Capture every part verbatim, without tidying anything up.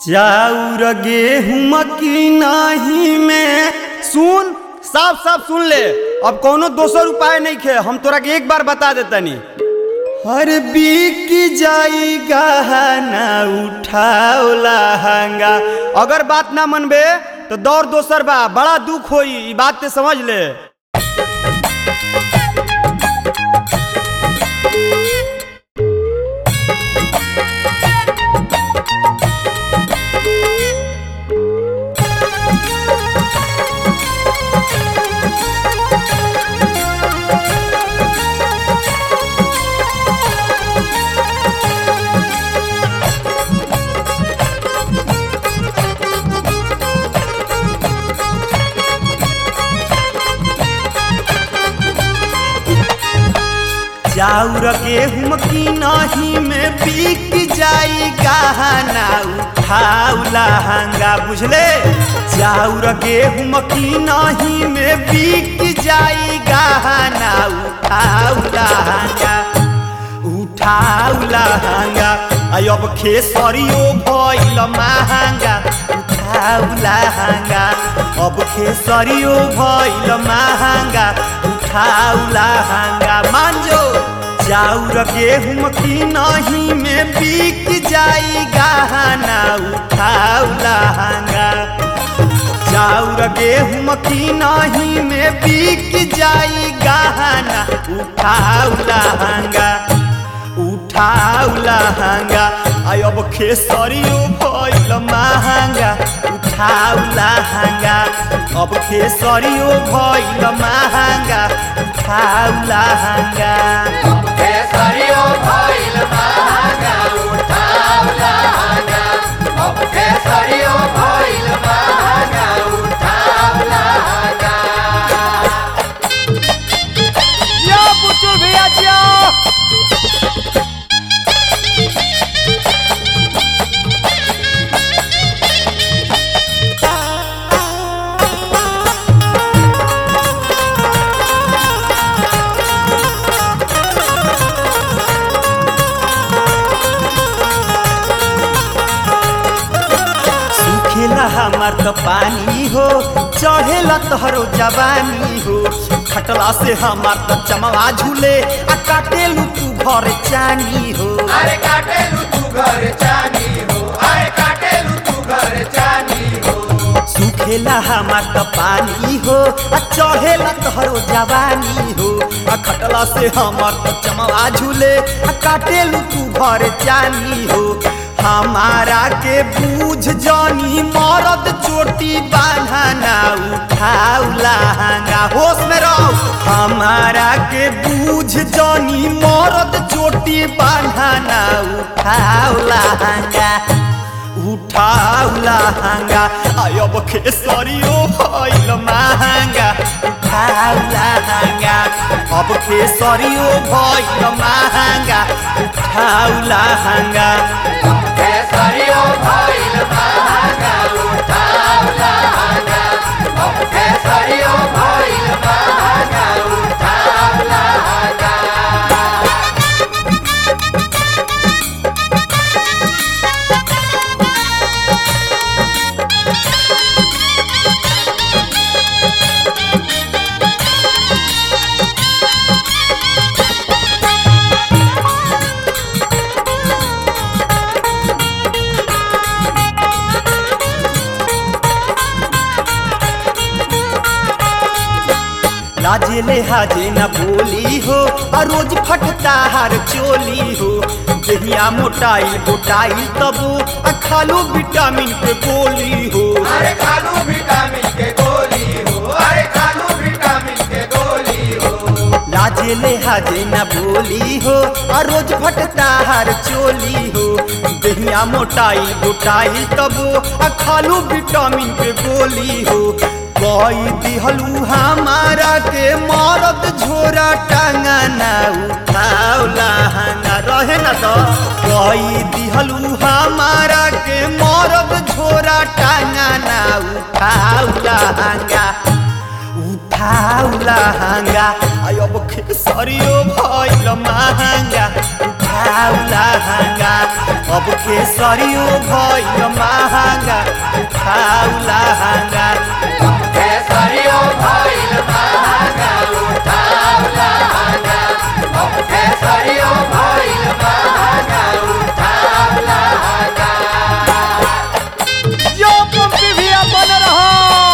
चाउर गेहूं की नाही में सुन साफ साफ सुन ले। अब कोनो दोसर उपाय नहीं खे, हम तोरा के एक बार बता देतनी। हर बिक जाई गहना उठाओ लहंगा। अगर बात ना मनबे तो दौर दोसर बा, बड़ा दुख होई, ई बात ते समझ ले। चाउर गेहूं की नहीं में बिक जाई गहना उठाओ लहंगा, बुझले। चाउर गेहूं की नहीं में बिक जाई गहना उठाओ लहंगा, उठाओ लहंगा। अब खेसरियो भइल महंगा, उठाओ लहंगा। अब खेसरियो भइल महंगा, उठाओ लहंगा। मान जो चाउर गेहूं की नहीं में बिक जाई गहना उठाओ लहंगा। चाउर गेहूं की नहीं में बिक जाई गहना उठाओ लहंगा, उठाओ लहंगा। अब खेसरियो भइल महंगा, उठाओ लहंगा। अब खेसरियो भइल महंगा, उठाओ लहंगा। खेसरियो भइल महंगा, उठाओ लहंगा। अब खेसरियो भइल महंगा, उठाओ लहंगा। यो बुच्चू भैया जियो। हमार तो पानी हो चढ़ेला तोहरो जवानी हो। खटला से हमार तो चमवा झूले आ काटेलू तू घर चानी हो। अरे काटेलू तू घर चानी हो, अरे काटेलू तू घर चानी हो। सुखेला हमार तो पानी हो आ चढ़ेला तोहरो जवानी हो। आ खटला से हमार तो चमवा झूले आ काटेलू तू घर चानी हो। हमारा के बूझ जानी मरद चोटी बांधना उठाओ लहंगा, होश में रहो। हमारा के बूझ जानी मरद चोटी बांधना उठाओ लहंगा, उठाओ लहंगा। अब खेसरियो भइल महंगा, उठाओ लहंगा। अब खेसरियो भइल महंगा, उठाओ लहंगा। खेसरियो भइल महंगा, उठाओ लहंगा। अब खेसरियो भइल महंगा, उठाओ लहंगा। लाजे ले हाजे न बोली हो और रोज फटता हर चोली हो। दहिया मोटाई गोटाई तबो आ खालो विटामिन के गोली हो। अरे खालू विटामिन के गोली हो, अरे खालू विटामिन के गोली हो। लाजे ले हाजे न बोली हो और रोज फटता हर चोली हो। दहिया मोटाई गोटाई तबो आ खालो विटामिन के गोली हो। कोई दिहलू हमारा के मरद झोरा टांगना उठाओ लहंगा, रहे न तो। कोई दिहलू हमारा के मरद झोरा टांगना उठाओ लहंगा, उठाओ लहंगा। अब खेसरियो भइल महंगा, उठाओ उठाऊ लहंगा अब केसरियो भइल महंगा उठाऊ लहंगा केसरियो भइल महंगा उठाऊ लहंगा अब केसरियो भइल महंगा उठाऊ लहंगा जो पंपी भी अपन रहो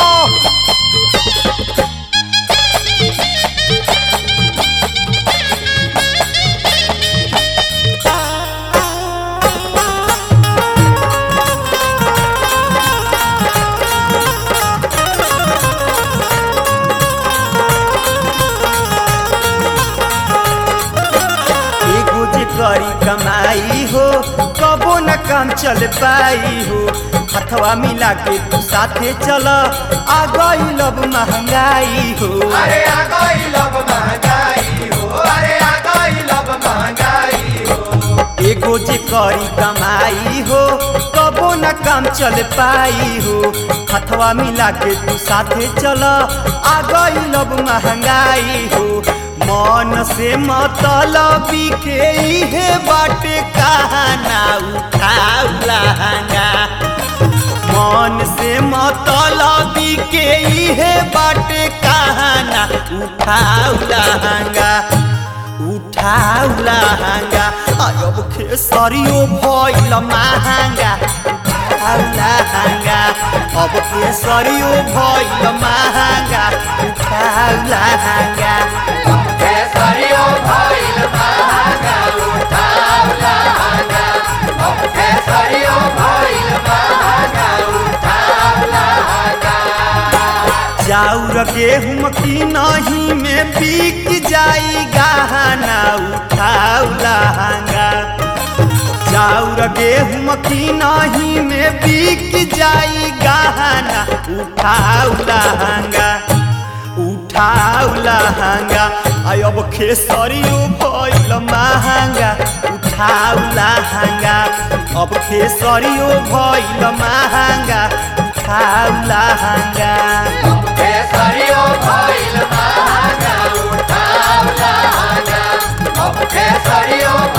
करी कमाई हो कबो न काम चल पाई हो हथवा मिला के तू साथे चल आ गई लब महंगाई हो अरे आ गई लब महंगाई हो अरे आ गई लब महंगाई हो एगो जे करी कमाई हो कबो न काम चल पाई हो हथवा मिला के तू साथे चल आ गई लब महंगाई हो मन से मतलबी के इहे बाटे कहना उठाऊ लहंगा मन से मतलबी के इहे बाटे कहना उठाऊ लहंगा उठाऊ लहंगा अब केसरियो भइल महंगा उठाऊ लहंगा अब केसरियो भइल महंगा उठाऊ लहंगा केसरियो भइल महंगा उठाऊ लहंगा अब केसरियो भइल महंगा उठाऊ लहंगा चाउर गेहूं की नहीं में बिक जाई गहना उठाऊ लहंगा चाउर गेहूं की नहीं में बिक जाई गहना उठाऊ लहंगा उठाऊ लहंगा अब केसरियो भइल महंगा उठाऊ लहंगा अब केसरियो भइल महंगा उठाऊ लहंगा केसरियो भइल महंगा उठाऊ लहंगा अब केसरियो